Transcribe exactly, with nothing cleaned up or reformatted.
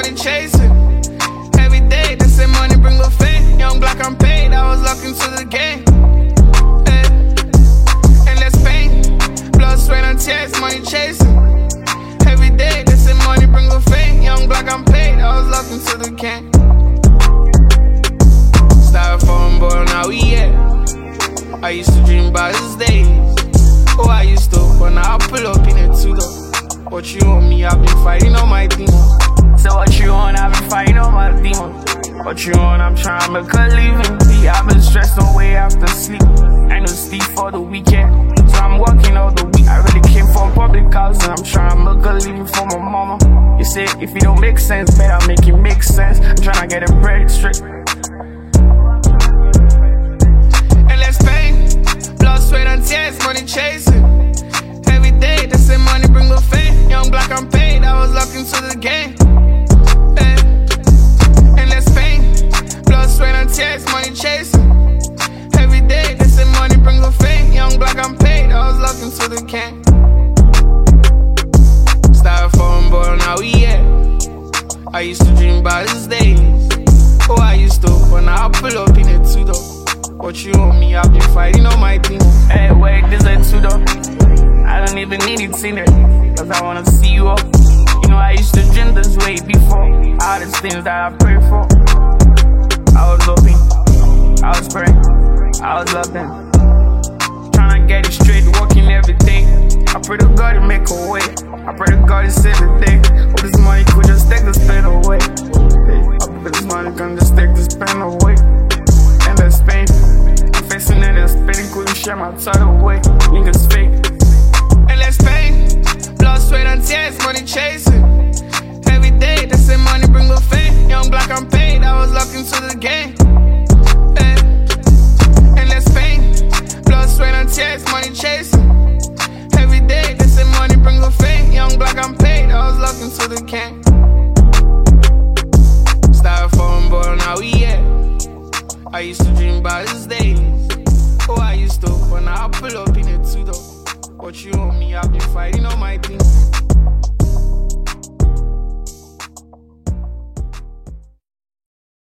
money chasing. Every day, they say money bring the fame. Young black, I'm paid, I was locked into the game. Yeah. Endless pain, blood, sweat, and tears, money chasing. Every day, they say money bring the fame. Young black, I'm paid, I was locked into the game. Styrofoam boy, now we here. I used to dream about these days. Oh, I used to, but now I pull up in it too though. What you want me, I've been fighting on my demons. So what you want, I've been fighting on my demons. What you want, I'm trying to make a living. I've been stressed on way after sleep. I no sleep for the weekend, so I'm working all the week. I really came from public housing, I'm trying to make a living for my mama. You say, if it don't make sense, better make it make sense. I'm trying to get it bread straight. Endless pain, blood, sweat, and tears, money chasing. Every day, they say money bring the fame. Young black, I'm paid, I was locked into the game. Yeah. Endless pain, blood, sweat, and tears, money chasing. Every day, they say money bring the fame. Young black, I'm paid, I was locked into the game. Styrofoam boy, now we here. I used to dream about these days. Oh, I used to, but now I pull up in it too though. What you want me, I've been fighting on my team. Hey, wait, this ain't too though. I don't even need it in it, cause I wanna see you up. You know I used to dream this way before. All these things that I prayed for. I was hoping, I was praying, I was loving. Tryna get it straight, working every day. I pray to God to make a way. I pray to God to save the day. All this money could just take this pain away. I pray this money can just take this pain away. Endless pain, I'm facing endless pain. Couldn't share my title away. Niggas fake. Endless pain, blood, sweat, and tears, money chasing. Every day, they say money bring the fame. Young black, I'm paid, I was locked into the game. Yeah. Endless pain, blood, sweat, and tears, money chasing. Every day, they say money bring the fame. Young black, I'm paid, I was locked into the game. Styrofoam boy, now we here. I used to dream about these days. Oh, I used to, but now I pull up in it too though. What you want me, I've been fighting on my team.